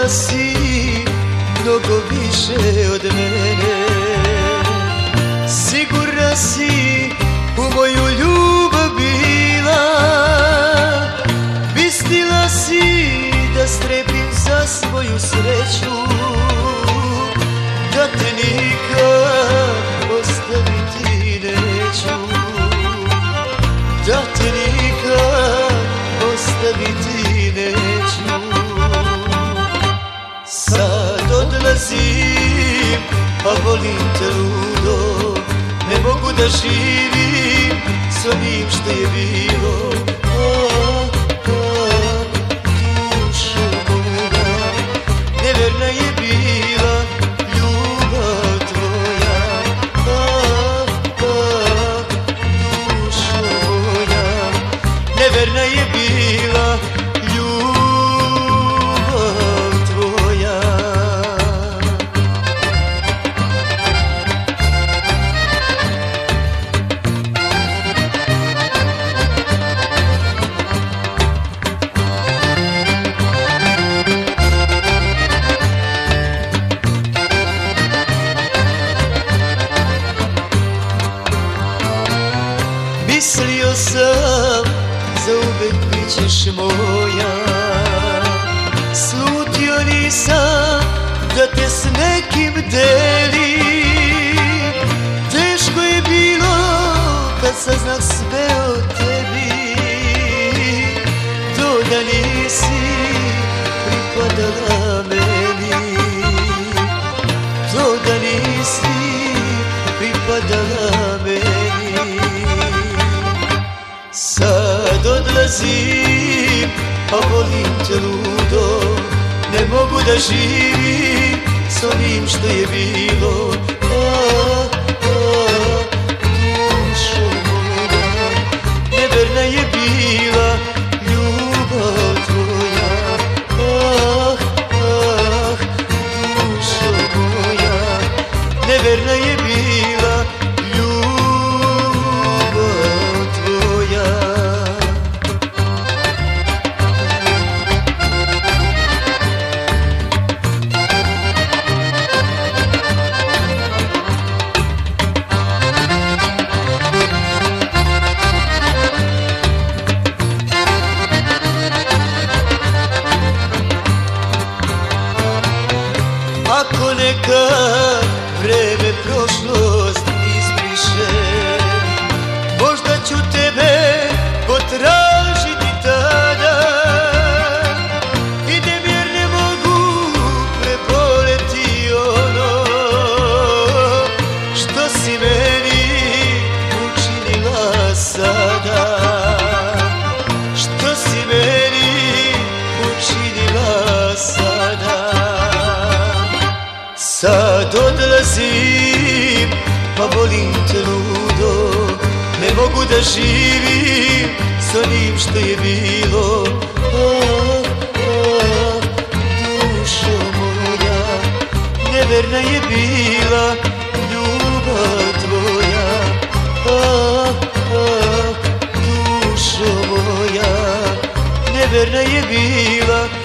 voljela si mnogo više od mene. Sigurna si u moju ljubav bila, mislila si da strepim za svoju sreću, da te nikad ostaviti neću, da te nikad ostaviti neću. Sad odlazim, a volim te ludo, ne mogu da živim s onim što je bilo. Dušo moja, neverna je bila ljubav tvoja. Dušo moja, neverna je bila ljubav tvoja. Mislio sam, zauvek bit ćeš moja, slutio nisam da te s nekim delim. Teško je bilo kad saznah sve o tebi, to da nisi pripadala meni, to da nisi pripadala meni. Sad odlazim, a volim te ludo, ne mogu da živim s onim što je bilo. Dušo moja, neverna je bila ljubav tvoja. Dušo moja, neverna je bila ljubav tvoja. Ako nekad vreme prošlost izbriše, možda ću tebe potražiti tada. Idem jer ne mogu preboleti ono što si meni učinila sada, što si meni učinila sada. Sad odlazim, pa volim te ludo, ne mogu da živim s onim što je bilo. Dušo moja, neverna je bila ljubav tvoja. Dušo moja, neverna je bila